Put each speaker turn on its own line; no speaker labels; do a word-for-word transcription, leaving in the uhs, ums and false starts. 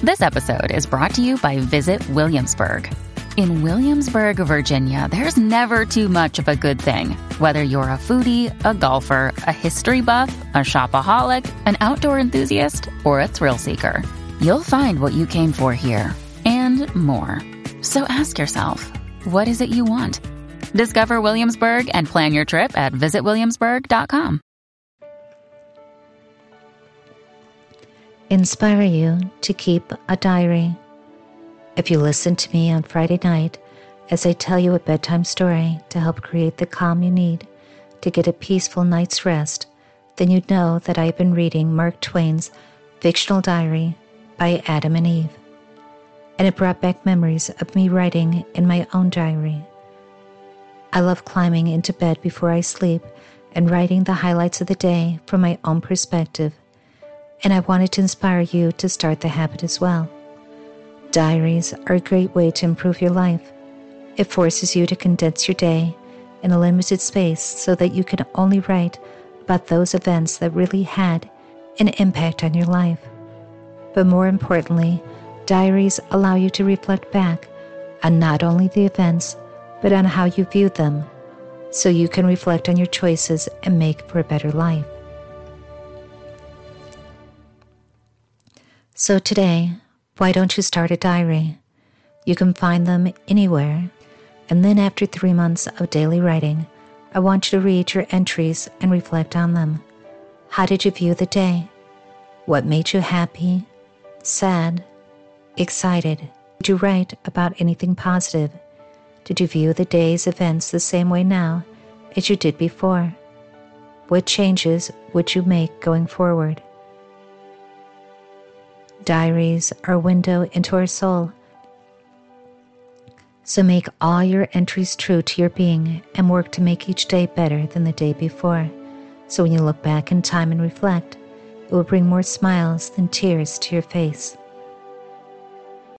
This episode is brought to you by Visit Williamsburg. In Williamsburg, Virginia, there's never too much of a good thing. Whether you're a foodie, a golfer, a history buff, a shopaholic, an outdoor enthusiast, or a thrill seeker, you'll find what you came for here and more. So ask yourself, what is it you want? Discover Williamsburg and plan your trip at visit williamsburg dot com.
Inspire you to keep a diary. If you listen to me on Friday night as I tell you a bedtime story to help create the calm you need to get a peaceful night's rest, then you'd know that I've been reading Mark Twain's fictional diary by Adam and Eve. And it brought back memories of me writing in my own diary. I love climbing into bed before I sleep and writing the highlights of the day from my own perspective. And I wanted to inspire you to start the habit as well. Diaries are a great way to improve your life. It forces you to condense your day in a limited space so that you can only write about those events that really had an impact on your life. But more importantly, diaries allow you to reflect back on not only the events, but on how you viewed them, so you can reflect on your choices and make for a better life. So today, why don't you start a diary? You can find them anywhere. And then after three months of daily writing, I want you to read your entries and reflect on them. How did you view the day? What made you happy, sad, excited? Did you write about anything positive? Did you view the day's events the same way now as you did before? What changes would you make going forward? Diaries are a window into our soul. So make all your entries true to your being and work to make each day better than the day before. So when you look back in time and reflect, it will bring more smiles than tears to your face.